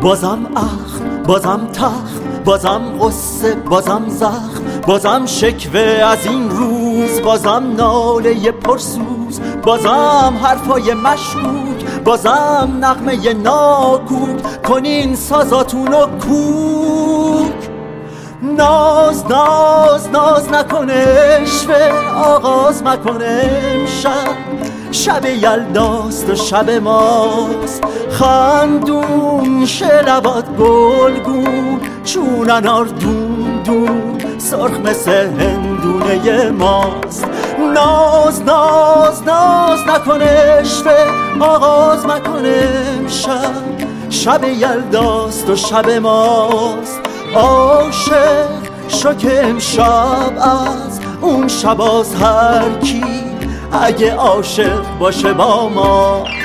بازم اخم، بازم تخت، بازم قصه، بازم زخم، بازم شکوه از این روز، بازم ناله پرسوز، بازم حرفای مشکوک، بازم نغمه ناکوک. کنین سازاتونو کوک. ناز ناز ناز نکنه عشوه، آغاز مکنه امشب. شب یلداست و شب ماست، خندون شلوات گلگون، چون انار دون دون، سرخ مثل هندونه ماست. ناز ناز ناز نکنه عشوه، آغاز مکنه امشب. شب یلداست و شب ماست. عاشق شو که امشب از اون شباز هر کی اگه عاشق باشه با ماست.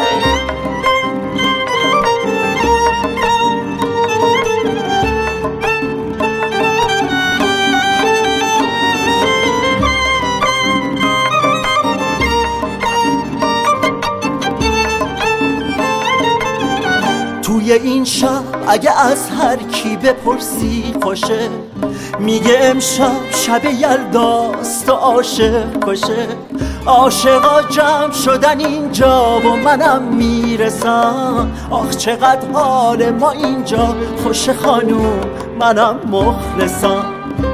توی این شب اگه از هر کی بپرسی خوشه، میگه امشب شب یلداست و عاشق کشه. عاشقا جمع شدن اینجا و منم میرسم. آخ چقدر حال ما اینجا خوشه خانوم، منم مخلصم.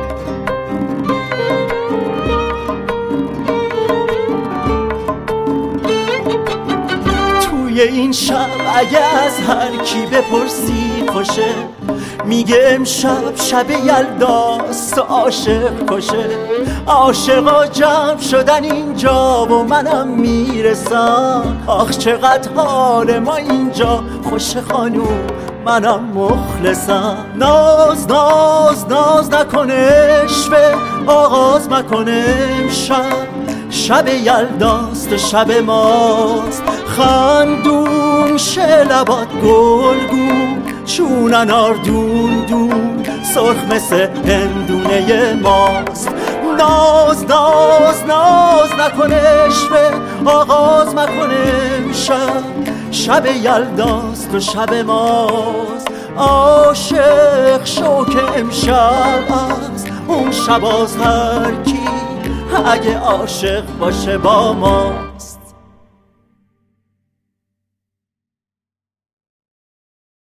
این شب اگه از هر کی بپرسی خوشه، میگه امشب شب یلداست و عاشق کشه. عاشقا جمع شدن اینجا و منم میرسم. آخ چقدر حال ما اینجا خوشه خانوم، منم مخلصم. ناز ناز ناز نکنه عشوه، آغاز مکنه امشب. شب یلداست و شب ماست، خندون شلوات گلگون، چون انار دون دون، سرخ مثل هندونه ماست. ناز ناز ناز نکنه عشوه، آغاز مکنه امشب. شب یلداست و شب ماست. عاشق شو که امشب از اون شباز هر کی اگه عاشق باشه با ما.